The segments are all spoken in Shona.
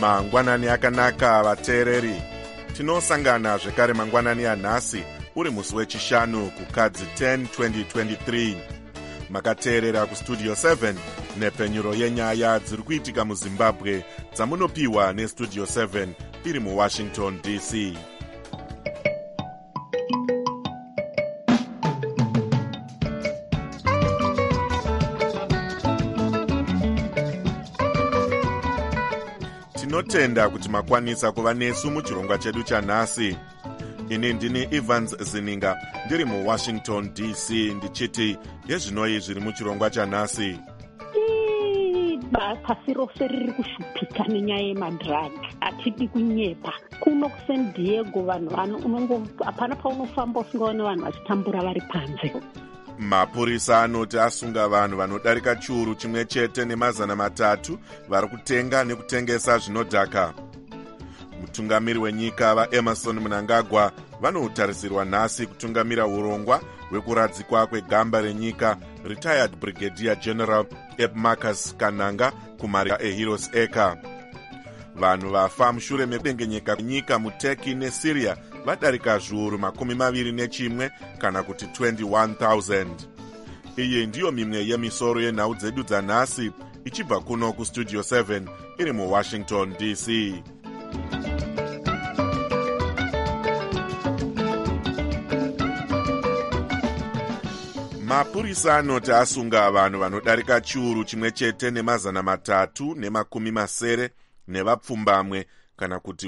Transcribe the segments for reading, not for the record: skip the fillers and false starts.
Mangwanani akanaka vateereri. Tinosangana zvekare mangwanani anhasi uri musi wechishanu kukadzi 10 2023. Makateerera kustudio 7 nepfenyuro yenyaya dziri kuitika muZimbabwe dzamunopiwa nestudio 7 iri muWashington DC. Tinotenda kuti makwanisa kuva nesu muchirongwa chedu chanhasi. Ini ndini Evans Zininga ndiri muWashington DC ndichiti yezvinoi zviri muchirongwa chanhasi. Pasi rose riri kushupika nenyaya yemadhiragi. Hatidi kunyepa. Kuno kuSan Diego vanhu hapana paunofamba usingaone vanhu vachitambura vari panze. Mapurisa anoti asunga vanhu vanodarika chiuru chimwe chete ne300 vari kutenga nekutengesa zvinodhaka. Mutungamiri wenyika vaEmerson Mnangagwa vanotarisirwa nhasi kutungamira urongwa hwekuradzikwa kwegamba renyika retired Brigadier General Marcus Kananga kumarika eHeroes Acre. Vanhu vafa mushure mekudengenyeka kwenyika muTurkey neSyria vadarika zviuru 21 kana kuti 21,000. Iyi ndiyo mimwe yemisoro yenhau dzedu dzanhasi ichibva kuno kustudio 7 iri muWashington DC. Mapurisa anoti asunga vanhu vanodarika chiuru chimwe chete ne380 nevapfumbamwe kana kuti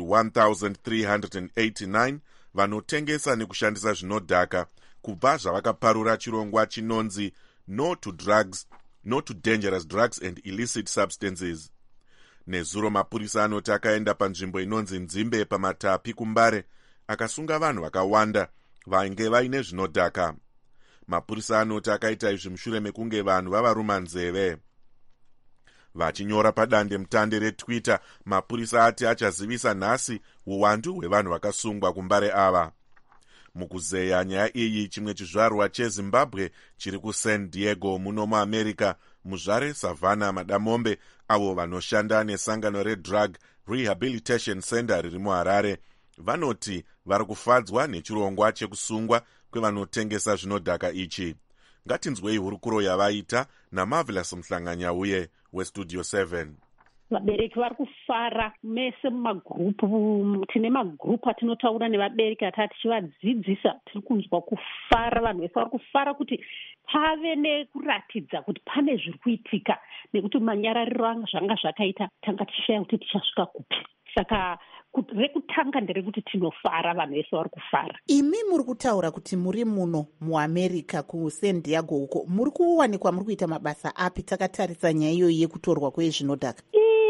1,389 vanotengesa nekushandisa zvinodhaka kubva zvavakaparura chirongwa chinonzi No to Dangerous Drugs and Illicit Substances. Nezuro mapurisa anoti akaenda panzvimbo inonzi Nzimbe paMatapi kuMbare akasunga vanhu vakawanda vainge vaine zvinodhaka. Mapurisa anoti akaita izvi mushure mekunge vanhu vavaruma nzeve. Vachinyora padande mutande reTwitter, mapurisa ati achazivisa nhasi uwandu hwevanhu vakasungwa kuMbare ava. Mukuzeya nyaya iyi, chimwe chizvarwa cheZimbabwe chiri kuSan Diego muno muAmerica, muzvare Savannah Madamombe avo vanoshanda nesangano reDrug Rehabilitation Center riri muHarare vanoti vari kufadzwa nechirongwa chekusungwa kwevanotengesa zvinodhaka ichi. Ngatinzwei hurukuro yavaita naMarvelous Mhlanganyauye westudio 7. Vabereki vari kufara mese mumagrupu. Tine magrupu atinotaura nevabereki atati tichivadzidzisa. Tiri kunzwa kufara, vanhu vese vari kufara kuti pave nekuratidza kuti pane zviri kuitika, nekuti manyarariro zvanga zvakaita tanga tichishaya kuti tichasvika kupi. Saka rekutanga nderekuti tinofara, vanhu vese vari kufara. Imi muri kutaura kuti muri muno muAmerica kuSan Diego uko muri kuwanikwa muri kuita mabasa api takatarisa nyaya iyoyi yekutorwa kwezvinodhaka?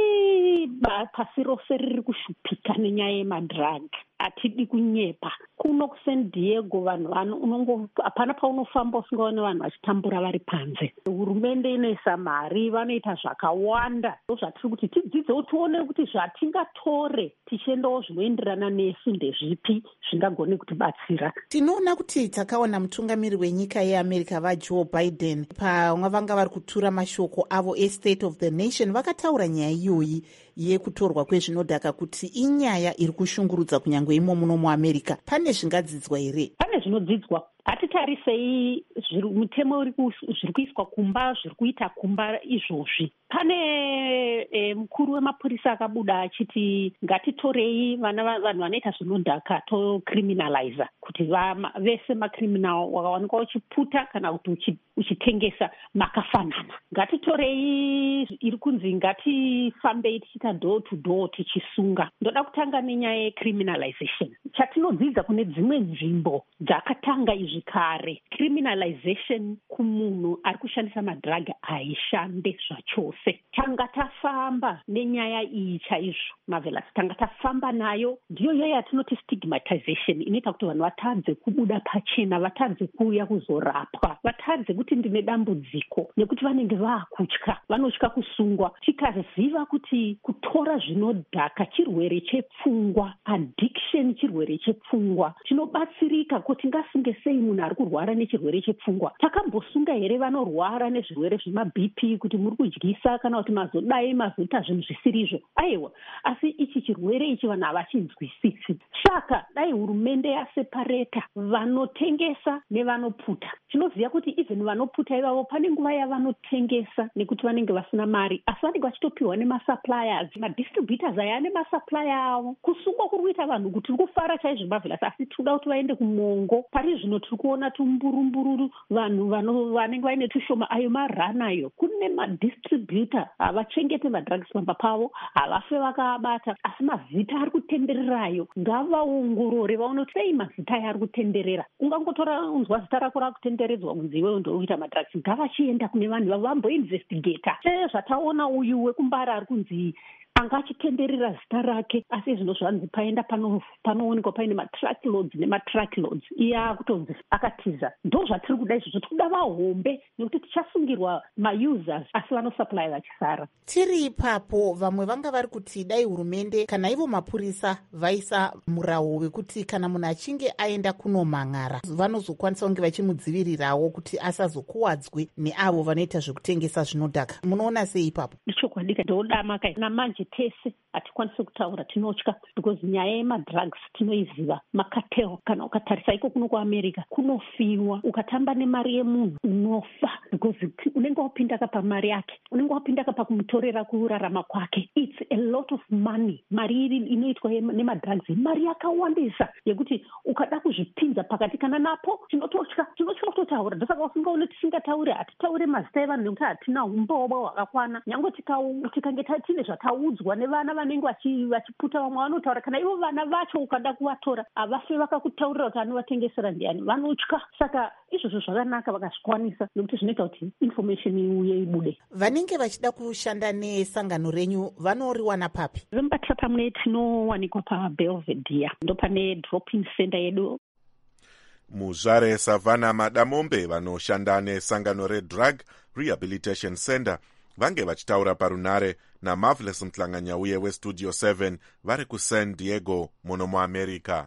Pasi rose riri kushupika nenyaya yemadhiragi. Hatidi kunyepa. Kuno kuSan Diego vanhu hapana paunofamba usingaone vanhu vachitambura vari panze. Hurumende inoisa mari, vanoita zvakawanda. Zvatiri kuti tidzidze tione kuti zvatingatore tichiendawo zvinoenderana nesu ndezvipi zvingagone kutibatsira. Tinoona kuti takaona mutungamiri wenyika yeAmerica vaJoe Biden pamwe vanga vari kutura mashoko avo eState of the Nation vakataura nyaya iyoyi yekutorwa kwezvinodhaka kuti inyaya iri kushungurudza kunyangwe imo muno muAmerica. Pane zvingadzidzwa here? Pane zvinodzidzwa. Hatitarisei mutemo zviri kuiswa kumba, zviri kuita kumba izvozvi. Pane mukuru wemapurisa akabuda achiti ngatitorei vanhu vanoita zvinodhaka tocriminalize, kuti vese makriminal wakawanikwa uchiputa kana kuti uchitengesa makafanana. Ngatitorei iri kunzi ngatifambei tichiita door to door tichisunga. Ndoda kutanga nenyaya yecriminalization. Chatinodzidza kune dzimwe nzvimbo dzakatanga izvi kare, criminalization kumunhu ari kushandisa madhiragi haishande zvachose. Tanga tafamba nenyaya iyi chaizvo, Marvelous, tanga tafamba nayo. Ndiyo yaya yatinoti stigmatization, inoita kuti vanhu vatadze kubuda pachena, vatadze kuuya kuzorapwa, vatadze kuti ndine dambudziko, nekuti vanenge vaakutya, vanotya kusungwa. Tikaziva kuti kutora zvinodhaka chirwere chepfungwa, addiction chirwere chepfungwa, tinobatsirika kuti ngasunge sei munhu ari kurwara nechirwere chepfungwa. Takambosunga here vanorwara nezvirwere zvemabp kuti muri kudyisa kana kuti mazodai mazoita zvinhu zvisirizvo? Aiwa, asi ichi chirwere ichi vanhu havachinzwisisi. Saka dai hurumende yasepareta vanotengesa nevanoputa. Tinoziva kuti even vanoputa ivavo pane nguva yavanotengesa nekuti vanenge vasina mari, asi vanenge vachitopiwa nemasuppliers. Madistributors aya ane masupplier avo. Kusungwa kuri kuita vanhu kuti tiri kufara chaizvo Marvelous, asi tinoda kuti vaende kumongo. Pari zvino tiri kuona tumburumbururu vanhu vanenge vaine tushoma ayo maranayo. Kune madistributor havachengete madrugs pamba pavo, havafe vakaabata, asi mazita ari kutendererayo ngavaongorore vaone kuti sei mazita aya ari kutenderera. Ungangotora unzwa zita rako rakutenderedzwa kunzi iwewe ndoita madrugs, ngavachienda kune vanhu vavo vamboinvestigata. Zvataona uyu wekumbara ari kunzi anga achitenderera zita rake, asi zvino zvanzi paenda panoonekwa paine matrackloads nematrackloads, iye akutonzi akatiza. Ndo zvatiri kuda izvozvo, tikuda vahombe nekuti tichasungirwa mausers asi vanosupply vachisara. Tiri ipapo vamwe vanga vari kuti dai hurumende kana ivo mapurisa vaisa muraho wekuti kana munhu achinge aenda kunomang'ara vanozokwanisa kunge vachimudzivirirawo kuti asazokuwadzwe neavo vanoita zvekutengesa zvinodhaka. Munoona sei ipapo? Ndichokwadi ndodama kai namanje tese hatikwanisi kutaura, tinotya because nyaya yemadrugs tinoiziva. Makatel kana ukatarisa iko kuno kuAmerica kunofiwa, ukatamba nemari yemunhu unofa because unenge wapinda kapa mari yake, unenge wapinda kapa kumutorera kurarama kwake. It's a lot of money. Mari inoitwa nemadrugs mari yakawandisa yekuti ukada kuzvipinza pakati kana napo tinotya kutotaura. Ndosaka usingaone tisingataure, hatitaure mazita evanhu nekuti hatina umboo hwakakwana. Nyange tikange tine zvataudzwa nevana vanenge vachiputa, vamwe vanotaura kana ivo vana vacho ukada kuvatora havafe vakakutaurira kuti anovatengesera ndiani, vanotya. Saka izvozvo zvakanaka vakazvikwanisa nekuti zvinoita kuti information iuye ibude. Vanenge vachida kushanda nesangano renyu vanoriwana papi? Vembatata mune tinowanikwa paBelvedere, ndo pane drop-in center yedu. Muzvare Savannah Madamombe vanoshanda nesangano reDrug Rehabilitation Center vange vachitaura parunare naMarvelous Mhlanganyauye weStudio 7 vari kuSan Diego muno muAmerica.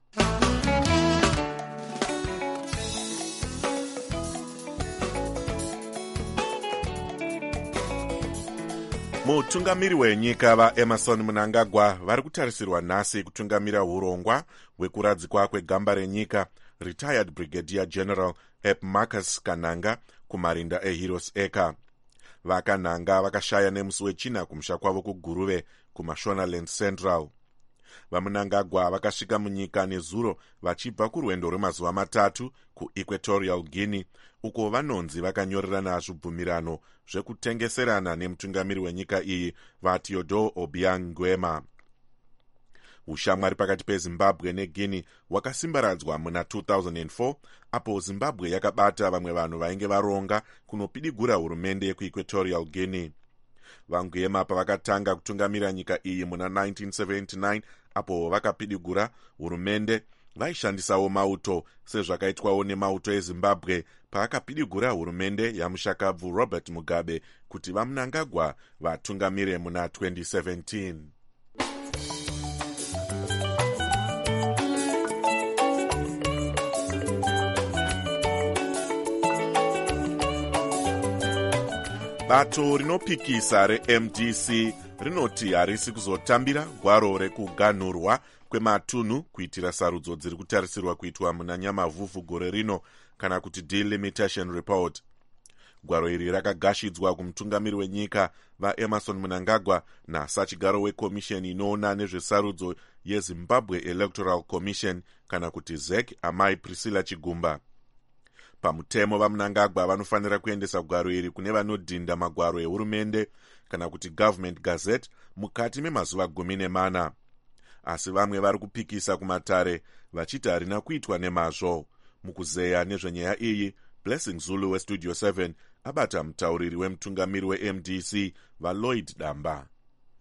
Mutungamiri wenyika vaEmerson Mnangagwa vari kutarisirwa nhasi kutungamira hurongwa hwekuradzikwa kwegamba renyika retired Brigadier General Ep Marcus Kananga kumarinda eHeroes Acre. Vakananga vakashaya nemusi wechina kumusha kwavo kuGuruve kuMashonaland Central. VaMnangagwa vakasvika munyika nezuro vachibva kurwendo rwemazuva 3 kuEquatorial Guinea, uko vanonzi vakanyorerana zvibvumirano zvekutengeserana nemutungamiri wenyika iyi vaTeodore Obiang Nguema. Ushamwari pakati peZimbabwe neGuinea hwakasimbaradzwa muna 2004 apo Zimbabwe yakabata vamwe vanhu vainge varonga kunopidigura hurumende yekuEquatorial Guinea. VaNguema pavakatanga kutungamira nyika iyi muna 1979 apo vakapidigura hurumende vaishandisawo mauto sezvakaitwawo nemauto eZimbabwe paakapidigura hurumende yamushakabvu Robert Mugabe kuti vaMnangagwa vatungamire muna 2017. Bato rinopikisa reMDC rinoti harisi kuzotambira gwaro rekuganhurwa kwematunhu kuitira sarudzo dziri kutarisirwa kuitwa muna Nyamavhuvhu gore rino kana kuti delimitation report. Gwaro iri rakagashidzwa kumutungamiri wenyika vaEmerson Mnangagwa nasachigaro wekomisheni inoona nezvesarudzo yeZimbabwe Electoral Commission kana kuti ZEC Amai Priscilla Chigumba. Pamutemo vaMnangagwa vanofanira kuendesa gwaro iri kune vanodhinda magwaro ehurumende kana kuti Government Gazette mukati memazuva 14. Asi vamwe vari kupikisa kumatare vachiti harina kuitwa nemazvo. Mukuzeya nezvenyaya iyi, Blessing Zulu weStudio 7 abata mutauriri wemutungamiri weMDC vaLloyd Damba.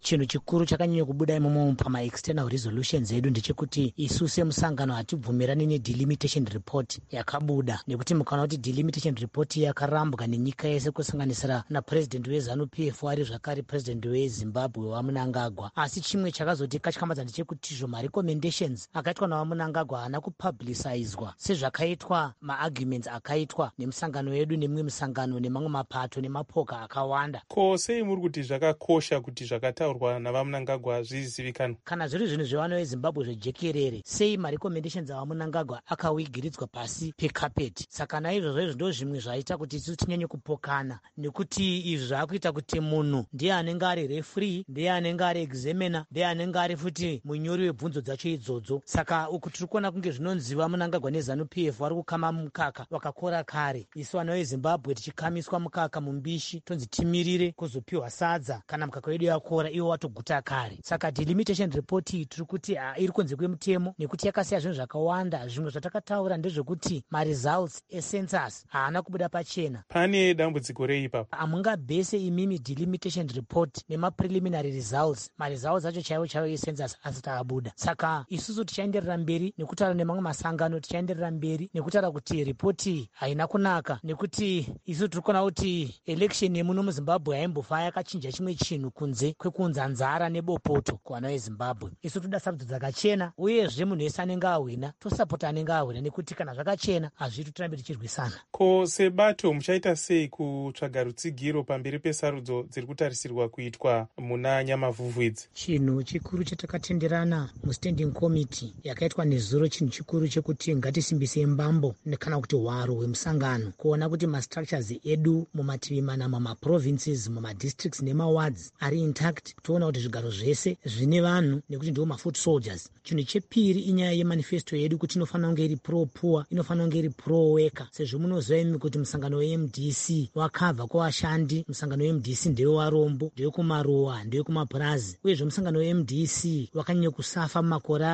chinhu chikuru chakanyanya kubuda imomo pama-external resolutions edu ndechekuti isu semusangano hatibvumirani nedelimitation report yakabuda, nekuti mukaona kuti delimitation report yakarambwa nenyika yese kusanganisira napurezidendi weZANU-PF ari zvakare purezidendi weZimbabwe waMnangagwa. Asi chimwe chakazoti katyamadza ndechekuti izvo marecommendations akaitwa nawaMnangagwa haana kupublicizwa sezvakaitwa maarguments akaitwa nemusangano yedu nemimwe misangano nemamwe mapato nemapoka akawanda. Ko sei muri kuti zvakakosha kuti zvakataurwa navaMnangagwa zvizivikanwa? Kana zviri zvinhu zvevana veZimbabwe zvejekerere, sei marecommendations avaMnangagwa akawigiridzwa pasi pekapeti? Saka naizvozvo izvo ndo zvimwe zvaita kuti isusu tinyanye kupokana, nekuti izvi zvaakuita kuti munhu ndiye anenge ari referee, ndiye anenge ari examiner, ndiye anenge ari futi munyori webvunzo dzacho idzodzo. Saka uku tiri kuona kunge zvinonzi vaMnangagwa neZANU-PF vari kukama mukaka wakakora kare, isu vana veZimbabwe tichikamiswa mukaka mumbishi tonzi timirire kuzopiwa sadza kana mukaka wedu yakora iwo watoguta kare. Saka delimitation report iyi tiri kuti iri kunze kwemutemo, nekuti yakasiya zvinhu zvakawanda. Zvimwe zvatakataura ndezvekuti maresults ecensus haana kubuda pachena. Pane dambudziko rei ipapo? Hamungabhese imimi delimitation report nemapreliminary results, maresults acho chaiwo chaiwo ecensus asati abuda. Saka isusu tichaenderera mberi nekutaura nemamwe masangano, tichaenderera mberi nekutaura kuti ripoti haina kunaka, nekuti isu tiri kuona kuti election yemuno muZimbabwe haimbofa yakachinja chimwe chinhu kunze kwekuunza nzara nebopoto kuvana veZimbabwe. Isu toda saputo dzakachena, uyezve munhu wese anenge ahwina tosapota anenge ahwina, nekuti kana zvakachena hazviri tirambe tichirwisana. Ko sebato muchaita sei kutsvaga rutsigiro pamberi pesarudzo dziri kutarisirwa kuitwa muna Nyamavhuvhu idzi? Chinhu chikuru chatakatenderana mustanding committee yakaitwa nezuro, chinhu chikuru chekuti ngatisimbise mbambo kana kuti hwaro hwemusangano kuona kuti mastructures edu mumativi mana, mamaprovinces, mumadistricts nemawards ari intact, toona kuti zvigaro zvese zvine vanhu, nekuti ndiwo mafoot soldiers. Chinhu chepiri inyaya yemanifesto yedu kuti inofanira kunge iri pro-poor, inofanira kunge iri pro-worker. Sezvo munoziva imi kuti musangano weMDC wakabva kuvashandi, musangano weMDC ndewe warombo, ndewe kumaruwa, ndewe kumapurazi, uyezve musangano weMDC wakanyanya kusafa mumakore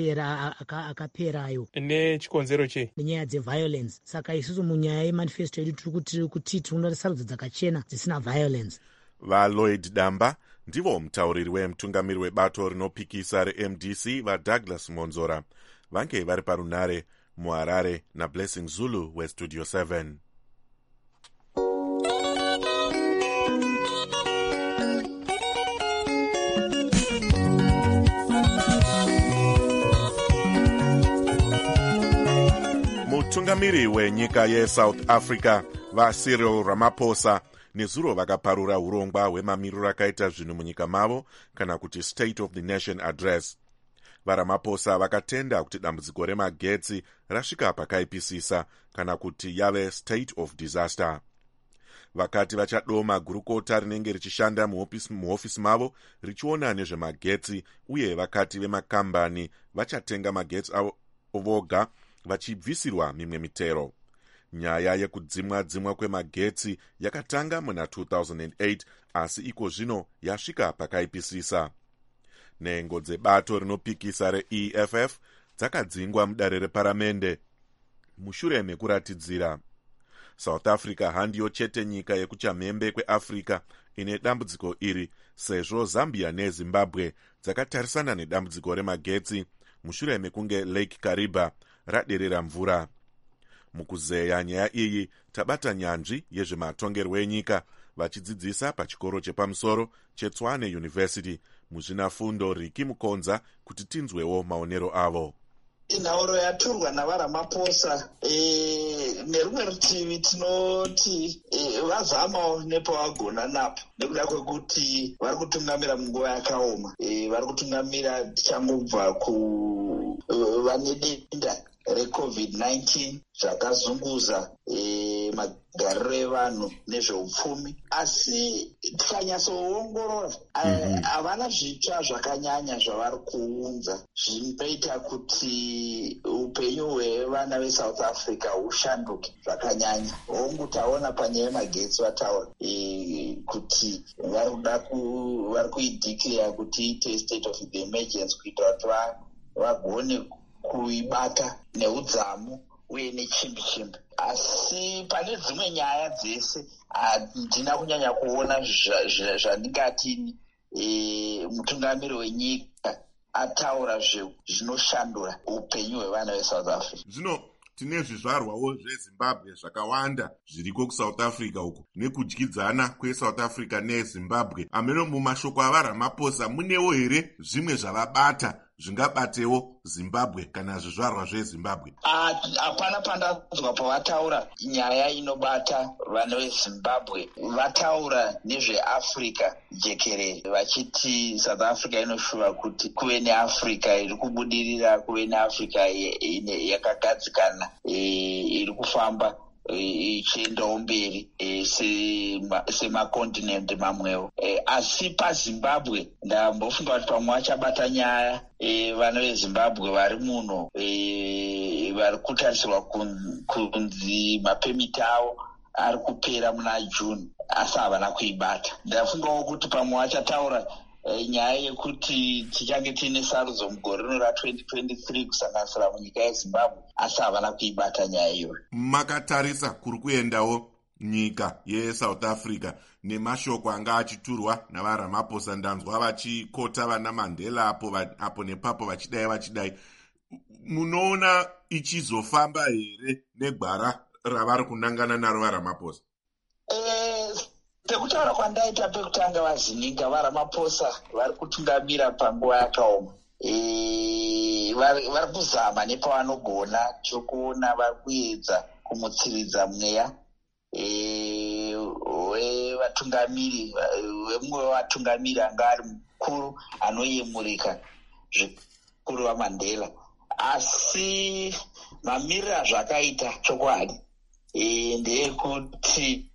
akaperayo. Nechikonzero chei? Nenyaya dzeviolence. Saka isusu munyaya yemanifesto yedu tiri kuti tinoda sarudzo dzakachena dzisina violence. VaLloyd Damba ndivo mutauriri wemutungamiri webato rinopikisa reMDC vaDouglas Monzora vange vari parunare muHarare naBlessing Zulu weStudio 7. Mutungamiri wenyika yeSouth Africa vaCyril Ramaphosa nezuro vakaparura urongwa hwemamiriro akaita zvinhu munyika mavo kana kuti State of the Nation Address. VaRamaphosa vakatenda kuti dambudziko remagetsi rasvika pakaipisisa kana kuti yave state of disaster. Vakati vachadoma gurukota rinenge richishanda muhofisi mavo richiona nezvemagetsi, uye vakati vemakambani vachatenga magetsi avo voga vachibvisirwa mimwe mitero. Nyaya yekudzimwa kwemagetsi yakatanga muna 2008 asi iko zvino yasvika pakaipisisa. Nhengo dzebato rinopikisa reEFF dzakadzingwa mudare reparamende mushure mekuratidzira. South Africa handiyo chete nyika yekuchamhembe kweAfrica ine dambudziko iri, sezvo Zambia neZimbabwe dzakatarisana nedambudziko remagetsi mushure mekunge Lake Kariba raderera mvura. Mukuzeya nyaya iyi tabata nyanzvi yezvematongerwo enyika vachidzidzisa pachikoro chepamusoro cheTshwane University muzvinafundo Riki Mukonza kuti tinzwewo maonero avo. Nhauro yaturwa navaRamaphosa nerumwe rutivi tinoti vazamawo nepavagona napo, nekuda kwekuti vari kutungamira munguva yakaoma. Vari kutungamira tichangobva vane denda reCovid-19 zvakazunguza magariro evanhu nezveupfumi, asi tikanyatsoongorora havana zvitsva zvakanyanya zvavari kuunza zvinoita kuti upenyu hwevana veSouth Africa hushanduke zvakanyanya. Hongu taona panyaya yemagetsi vataura kuti vari kuidhikira kuti iite state of the emergency kuitira kuti vagone kuibata neudzamu uye nechimbi-chimbi. Asi pane dzimwe nyaya dzese handina kunyanya kuona zvandingati mutungamiri wenyika ataura zvinoshandura upenyu hwevana veSouth Africa. Zvino tine zvizvarwawo zveZimbabwe zvakawanda zviriko kuSouth Africa uku nekudyidzana kweSouth Africa neZimbabwe. Ameno mumashoko avaRamaphosa munewo here zvimwe zvavabata zvingabatewo Zimbabwe kana zvizvarwa zveZimbabwe? Hapana pandanzwa pavataura nyaya inobata vana veZimbabwe. Vataura nezveAfrica jekerere vachiti South Africa inoshuva kuti kuve neAfrica iri kubudirira, kuve neAfrica yakagadzikana iri kufamba ichiendawo mberi semakontinent mamwewo. Asi paZimbabwe ndambofunga kuti pamwe vachabata nyaya vana veZimbabwe vari muno vari kutarisirwa kunzi mapemiti avo ari kupera muna June, asi havana kuibata. Ndafungawo kuti pamwe vachataura nyaya yekuti tichange tiine sarudzo mugore rino ra2023 kusanganisira munyika yeZimbabwe, asi havana kuibata nyaya iyoyo. Makatarisa kuri kuendawo nyika yeSouth Africa nemashoko anga achiturwa navaRamaphosa, ndanzwa vachikota vana Mandela apo nepapo vachidai. Munoona ichizofamba here negwara ravari kunangana naro vaRamaphosa? Pekutaura kwandaita pekutanga vazininga vaRamaphosa vari kutungamira panguva yakaoma. Vari kuzama nepavanogona chokuona vari kuedza kumutsiridza mweya wevatungamiri, wemumwe wevatungamiri anga ari mukuru anoyemurika zvikuru vaMandela. Asi mamiriro azvakaita chokwadi ndeyekuti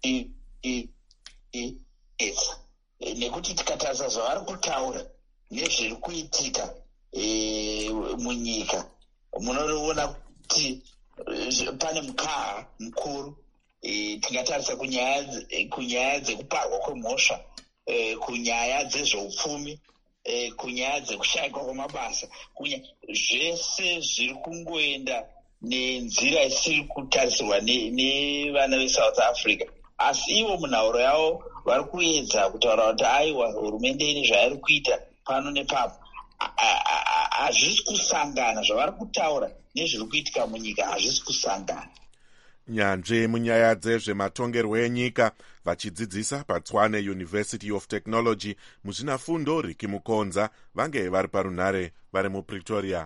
nekuti tikatarisa zvavari kutaura nezviri kuitika munyika, munoona kuti pane mukaha mukuru. Tingatarisa kunyaya dzekuparwa kwemhosva, kunyaya dzezveupfumi, kunyaya dzekushayikwa kwemabasa, zvese zviri kungoenda nenzira isiri kutarisirwa nevana veSouth Africa. Asi ivo munhauro yavo vari kuedza kutaura kuti aiwa hurumende ine zvairi kuita pano nepapo. Hazvisi kusangana zvavari kutaura nezviri kuitika munyika, hazvisi kusangana. Nyanzvi munyaya dzezvematongerwo enyika vachidzidzisa paTshwane University of Technology muzvinafundo Riki Mukonza vange vari parunhare vari muPretoria.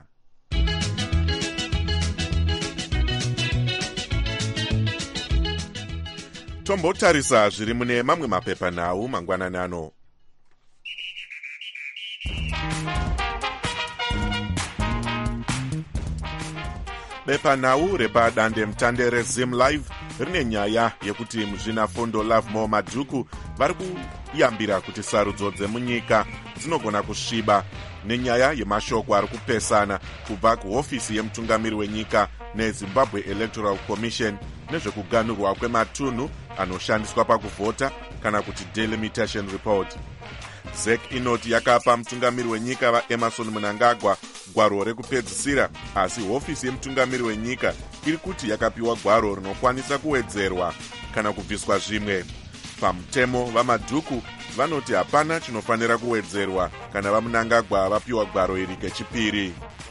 Tombotarisa zviri mune mamwe mapepanhau mangwanani ano. Bepanhau repadande mutande reZim Live rine nyaya yekuti muzvinafundo Lovemore Madhuku vari kuyambira kuti sarudzo dzemunyika dzinogona kusviba nenyaya yemashoko ari kupesana kubva kuhofisi yemutungamiri wenyika neZimbabwe Electoral Commission nezvekuganhurwa kwematunhu anoshandiswa pakuvhota kana kuti delimitation report. ZEC inoti yakapa mutungamiri wenyika vaEmmerson Mnangagwa gwaro rekupedzisira, asi hofisi yemutungamiri wenyika iri kuti yakapiwa gwaro rinokwanisa kuwedzerwa kana kubviswa zvimwe. Pamutemo vaMadhuku vanoti hapana chinofanira kuwedzerwa kana vaMnangagwa vapiwa gwaro iri kechipiri.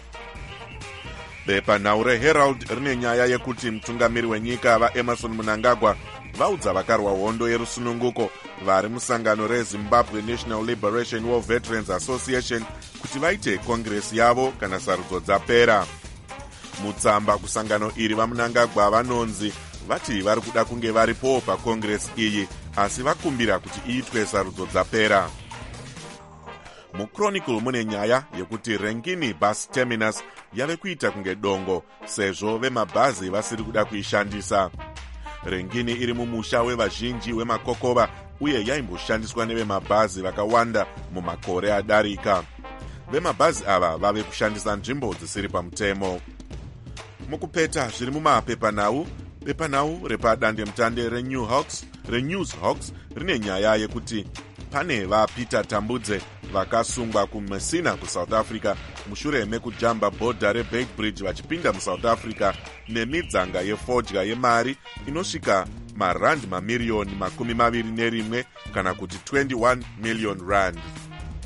Bepanhau reHerald rine nyaya yekuti mutungamiri wenyika vaEmmerson Mnangagwa vaudza vakarwa hondo yerusununguko vari musangano reZimbabwe National Liberation War Veterans Association kuti vaite kongresi yavo kana sarudzo dzapera. Mutsamba kusangano iri vaMnangagwa vanonzi vati vari kuda kunge varipo pakongresi iyi, asi vakumbira kuti iitwe sarudzo dzapera. MuChronicle mune nyaya yekuti Rengini Bus Terminus yave kuita kunge dongo sezvo vemabhazi vasiri kuda kuishandisa. Rengini iri mumusha wevazhinji wemakokova uye yaimboshandiswa nevemabhazi vakawanda mumakore adarika. Vemabhazi ava vave kushandisa nzvimbo dzisiri pamutemo. Mukupeta zviri mumapepanhau, bepanhau repadande mutande reNewsHawks rine nyaya yekuti pane vaPeter Tambudze vakasungwa kuMessina kuSouth Africa mushure mekujamba bhodha reBeitbridge vachipinda muSouth Africa nemidzanga yefodya yemari inosvika marandi mamiriyoni 21 kana kuti 21 million rand.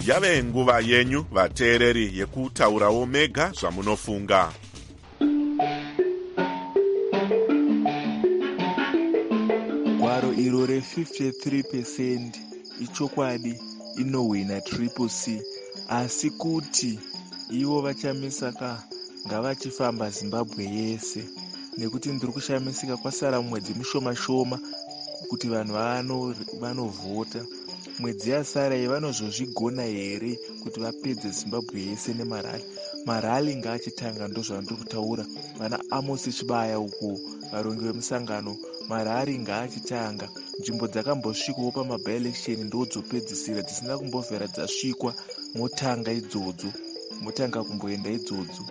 yave nguva yenyu vateereri yekutaurawo mega zvamunofunga. Gwaro iro re53% ichokwadi inohwina triple C, asi kuti ivo vachamisaka ngavachifamba Zimbabwe yese, nekuti ndiri kushamisika kwasara mwedzi mushoma kuti vanhu vanovhota. Mwedzi yasara vanozozvigona here kuti vapedze Zimbabwe yese nemarali? Marali ngaachitanga, ndozvandiri kutaura. Vana Amos Chibaya uko, varongi vemusangano, marari ngaachitanga. Nzvimbo dzakambosvikwawo pamabyelection ndodzopedzisira, dzisina kumbovhera dzasvikwa, motanga idzodzo, motanga kumboenda idzodzo.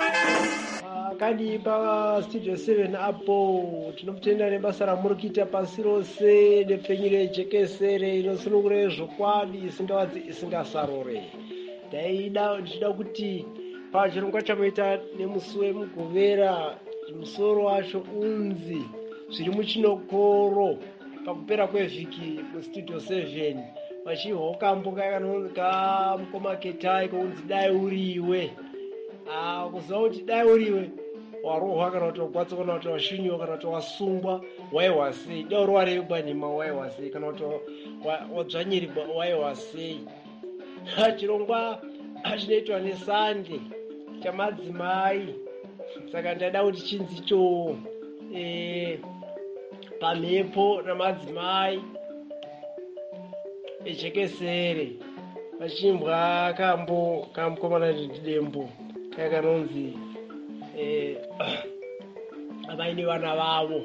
Kadi pastudio 7 apo tinotenda nebasa ramuri kuita pasi rose nepfenyu rejekesere inosunungura zvokwadi isingawadzi isingasarore. Ndichida kuti pachirongwa chamuita nemusi wemugovera, musoro wacho unzi zviri muchinokoro pakupera kwevhiki mustudio 7 vachihoka mboka kamukomaketai kounzi dai uriwe. Kuziva kuti dai uriwe warohwa kana kuti wagwatsa kana kuti washinyiwa kana kuti wasungwa waiwa sei, dai uri warebwanima waiwa sei, kana kuti wadzvanyirirwa waiwa sei. Chirongwa chinoitwa nesande chamadzimai, saka ndada kuti chinzi cho pamhepo namadzimai ejekesere vachimbwa kamukomana ndidembo kanonzi vaine vana vavo.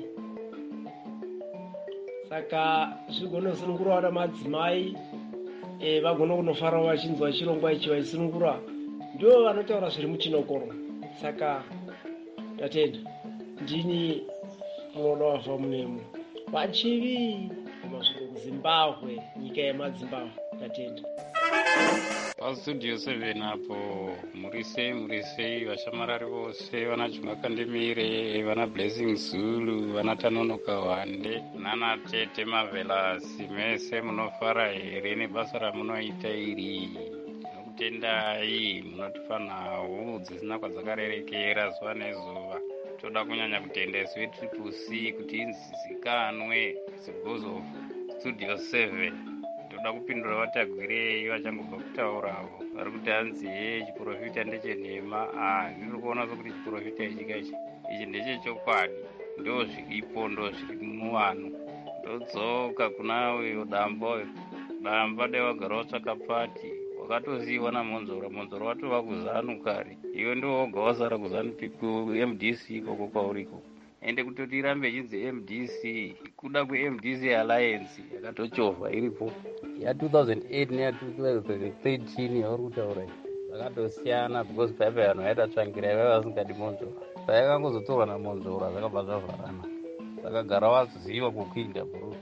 Saka zvigonosunungura vana madzimai vagona kunofarawo vachinzwa chirongwa ichi vachisunungura, ndo vanotaura zviri muchinokoro. Saka tatenda ndini munoda wafa munemo vachivi vamasviko kuZimbabwe, nyika yemaZimbabwe. Tatenda pastudio 7 apo muri sei vashamarari vose, vana Chunga Kandemire, vana Blessing Zulu, vana Tanonoka Wande, nana Tete Mavelasi, mese munofara here nebasa ramunoita iri? Nokutendai munotipa nhau dzisina kwadzakarerekera zuva nezuva. Toda kunyanya kutenda isu vetriple C kuti inzizikanwe because of studio 7. Toda kupindura vatagwirei vachangobva kutaurawo vari kuti hanzi chiprofita ndechenhema. Ndiri kuona sokuti chiprofita ichi ndechechokwadi, ndo zviripo, ndo zviri muvanhu. Ndodzoka kunawe damba dai wagara watsvaka pati wakatoziva namonzora, monzora watova kuzanu kare, iwe ndo woga wasara kuzanu MDC ikoko kwauriko. Ende kutoti irambe ichinzi MDC kuda kuMDC Alliance yakatochovha iripo ya 2008 neya 2013 yauri kutaura zvakatosiyana, because paipa vanhu vaita tsvangira ivai vasingadi monzora, paikangozotorwa namonzora zvakabva zvavharana. Sakagara waziva kukuinda bro.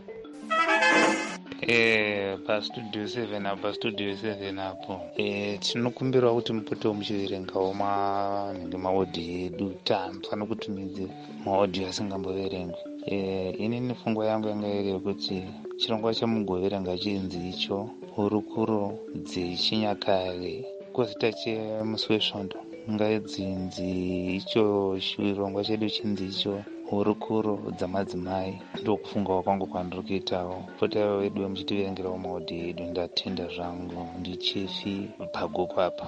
Pastudio 7 apo tinokumbirawo kuti mupotewo muchiverengawo manenge maodhi edu. Tamufana kutumidze maodhi asingamboverengwi. Inini pfungwa yangu yanga iri yekuti chirongwa chemugoverenga chinzi icho hurukuro dzechinyakare kozita chemusi wesvondo ngaidzinzi icho chirongwa chedu chinzi icho hurukuro dzamadzimai. Ndokufungawo kwangu kwandiri kuitawo. Potai vedu muchitiverengerawo maodhi edu. Ndatenda zvangu, ndichefi pagoko apa.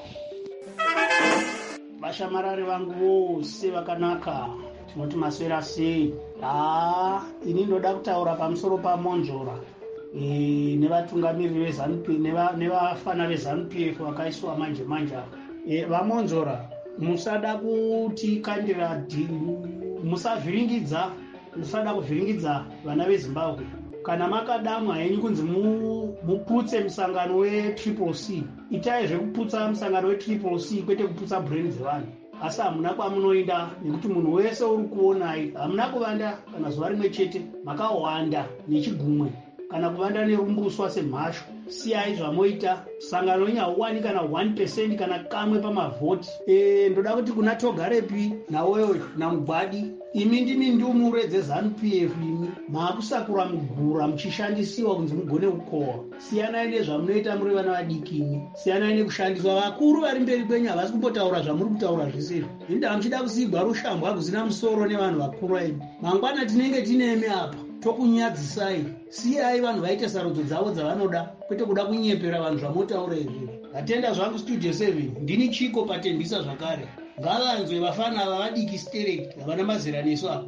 Vashamarari vangu vose vakanaka, tinoti maswera sei? Ini ndoda kutaura pamusoro pamonzora nevatungamiriri veZANU-PF nevafana veZANU-PF vakaiswa manje vamonzora, musada kutikandira, musada kuvhiringidza vana veZimbabwe. Kana makadamwa henyu kunzi muputse musangano wetriple C, itai zvekuputsa musangano wetriple C, kwete kuputsa brain dzevanhu. Asi hamuna kwamunoenda, nekuti munhu wese uri kuonai hamuna kuvanda kana zuva rimwe chete, makawanda nechigumwe kana kuvanda nerumbuswa semhashu. Siyai zvamoita. Sangano inyauwani kana 1% kana kamwe pamavhoti. Ndoda kuti kuna Togarepi nawewo namugwadi, imi ndimi ndumure dzeZANU-PF, imi maakusakura mugura muchishandisiwa kunzi mugone kukohwa. Siyanai nezvamunoita muri vana vadikini, siyanai nekushandiswa. Vakuru vari mberi kwenyu havasi kumbotaura zvamuri kutaura zvisizvo. Indaa muchida kusigwa rushambwa kuzina musoro nevanhu vakuru vedu. Mangwana tinenge tinemi apa tokunyadzisai. Siyai vanhu vaite sarudzo dzavo dzavanoda, kwete kuda kunyepera vanhu zvamotaura izvi. Vatenda zvangu Studio 7 ndini Chiko Patembisa zvakare. Ngavanzwe vafana ava vadiki stereki havana mazera nesu apa.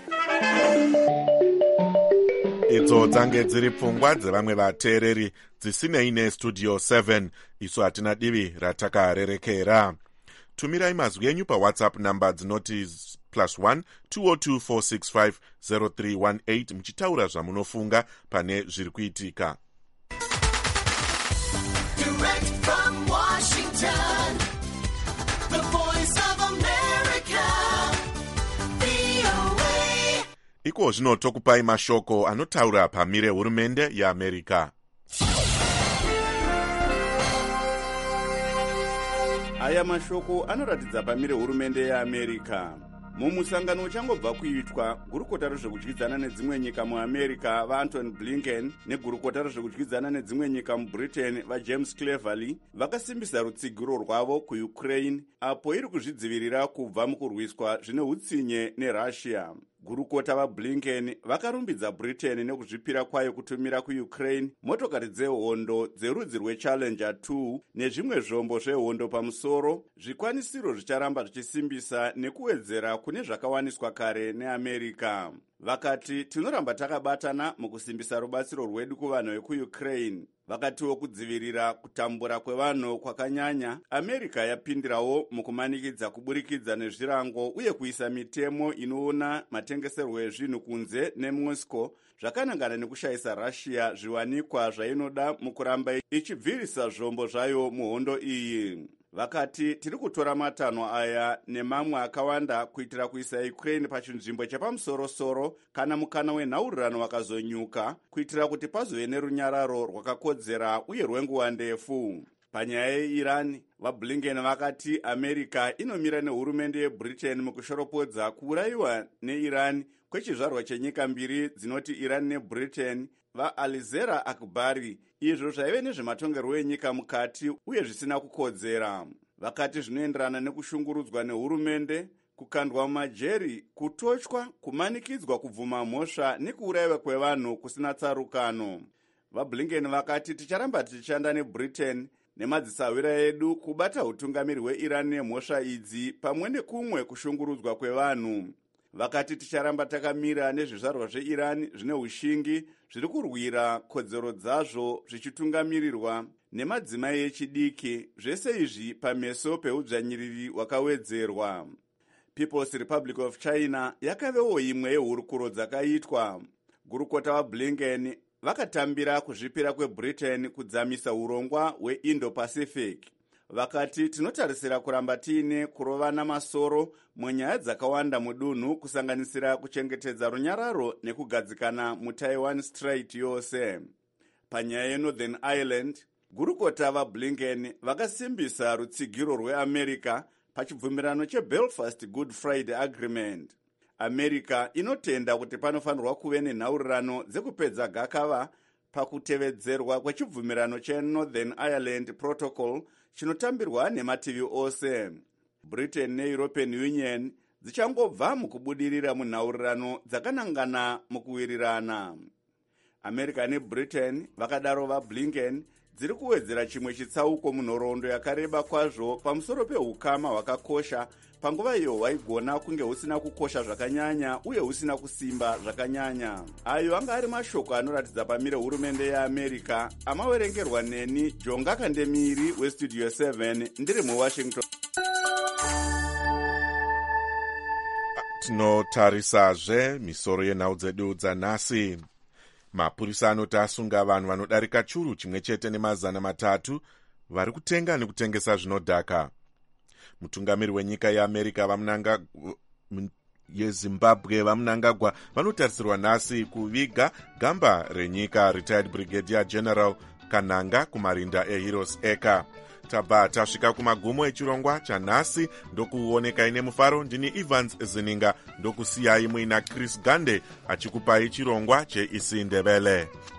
Idzo dzange dziri pfungwa dzevamwe vateereri dzisinei neStudio 7. Isu hatina divi ratakarerekera. Tumirai mazwi enyu paWhatsApp namba dzinoti +1 202 465 0318 muchitaura zvamunofunga pane zviri kuitika. Direct from Washington, the voice of America, VOA. Iko zvino tokupai mashoko anotaura pamire hurumende yeAmerica. Aya mashoko anoratidza pamire hurumende yeAmerica. Mumusangano uchangobva kuitwa, gurukota rezvekudyidzana nedzimwe nyika muAmerica vaAntony Blinken negurukota rezvekudyidzana nedzimwe nyika muBritain vaJames Cleverly vakasimbisa rutsigiro rwavo kuUkraine apo iri kuzvidzivirira kubva mukurwiswa zvine utsinye neRussia. Gurukota vaBlinken vakarumbidza Britain nekuzvipira kwayo kutumira kuUkraine motokari dzehondo dzerudzi rweChallenger 2 nezvimwe zvombo zvehondo pamusoro, zvikwanisiro zvicharamba zvichisimbisa nekuwedzera kune zvakawaniswa kare neAmerica. Vakati tinoramba takabatana mukusimbisa rubatsiro rwedu kuvanhu vekuUkraine. Vakatiwo kudzivirira kutambura kwevanhu kwakanyanya, America yapindirawo mukumanikidza kuburikidza nezvirango uye kuisa mitemo inoona matengeserwo ezvinhu kunze neMoscow zvakanangana nekushayisa Russia zviwanikwa zvainoda mukuramba ichibvirisa zvombo zvayo muhondo iyi. Vakati tiri kutora matanho aya nemamwe akawanda kuitira kuisa Ukraine pachinzvimbo chapamusoro-soro kana mukana wenhaurirano wakazonyuka, kuitira kuti pazove nerunyararo rwakakodzera uye rwenguva ndefu. Panyaya yeIran, vaBlinken vakati America inomira nehurumende yeBritain mukushoropodza kuurayiwa neIran kwechizvarwa chenyika mbiri dzinoti Iran neBritain vaAlizera Akbari, izvo zvaive nezvematongerwo enyika mukati uye zvisina kukodzera. Vakati zvinoenderana nekushungurudzwa nehurumende, kukandwa mumajeri, kutochwa, kumanikidzwa, kubvuma mhosva nekuurayiwa kwevanhu kusina tsarukano. VaBlinken vakati ticharamba tichishanda neBritain nemadzisawira edu kubata utungamiri hweIran nemhosva idzi pamwe nekumwe kushungurudzwa kwevanhu. Vakati ticharamba takamira nezvizvarwa zveIran zvine ushingi zviri kurwira kodzero dzazvo zvichitungamirirwa nemadzimai echidiki, zvese izvi pameso peudzvanyiriri hwakawedzerwa. People's Republic of China yakavewo imwe yehurukuro dzakaitwa. Gurukota vaBlinken vakatambira kuzvipira kweBritain kudzamisa urongwa hweIndo-Pacific. Vakati tinotarisira kuramba tiine kurovana masoro munyaya dzakawanda mudunhu kusanganisira kuchengetedza runyararo nekugadzikana muTaiwan Strait yose. Panyaya yeNorthern Ireland, gurukota vaBlinken vakasimbisa rutsigiro rweAmerica pachibvumirano cheBelfast Good Friday Agreement. America inotenda kuti panofanirwa kuve nenhaurirano dzekupedza gakava pakutevedzerwa kwechibvumirano cheNorthern Ireland Protocol chinotambirwa nemativi ose. Britain neEuropean Union dzichangobva mukubudirira munhaurirano dzakanangana mukuwirirana. America neBritain, vakadaro vaBlinken, dziri kuwedzera chimwe chitsauko munhoroondo yakareba kwazvo pamusoro peukama hwakakosha panguva iyo hwaigona kunge husina kukosha zvakanyanya uye husina kusimba zvakanyanya. Ayo anga ari mashoko anoratidza pamire hurumende yeAmerica, amawerengerwa neni Jonga Kandemiri weStudio 7 ndiri muWashington. Tinotarisazve misoro yenhau dzedu dzanhasi. Mapurisa anoti asunga vanhu vanodarika churu chimwe chete ne300 vari kutenga nekutengesa zvinodhaka. Mutungamiri wenyika yeAmerica yeZimbabwe vaMnangagwa vanotarisirwa nhasi kuviga gamba renyika retired brigadier general Kananga kumarinda eHeroes Acre. tabva tasvika kumagumo echirongwa chanhasi. Ndokuonekai nemufaro. Ndini Evans Zininga, ndokusiyai muina Chris Gande achikupai chirongwa cheIsi Ndebele.